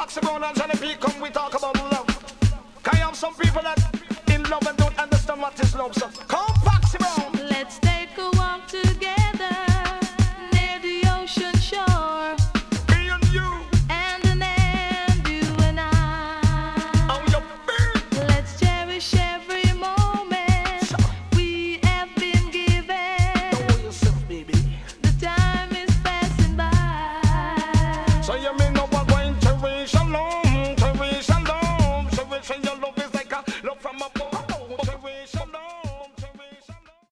Foxy Brown and Johnny P come, we talk about love. Can you have some people that in love and don't understand what is love, so come